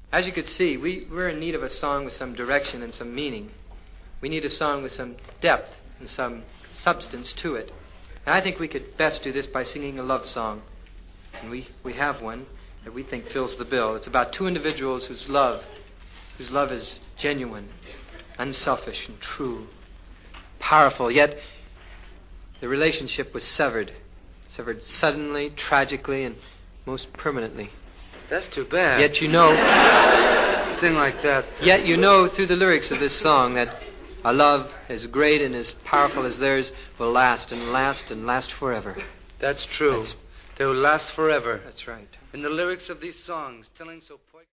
As you could see, we're in need of a song with some direction and some meaning. We need a song with some depth and some substance to it. And I think we could best do this by singing a love song. And we have one that we think fills the bill. It's about two individuals whose love is genuine, unselfish, and true, powerful. Yet the relationship was severed suddenly, tragically, and most permanently. That's too bad. Yet you know... A thing like that. Yet you know through the lyrics of this song that a love as great and as powerful as theirs will last and last and last forever. That's true. They will last forever. That's right. In the lyrics of these songs, telling so poignantly...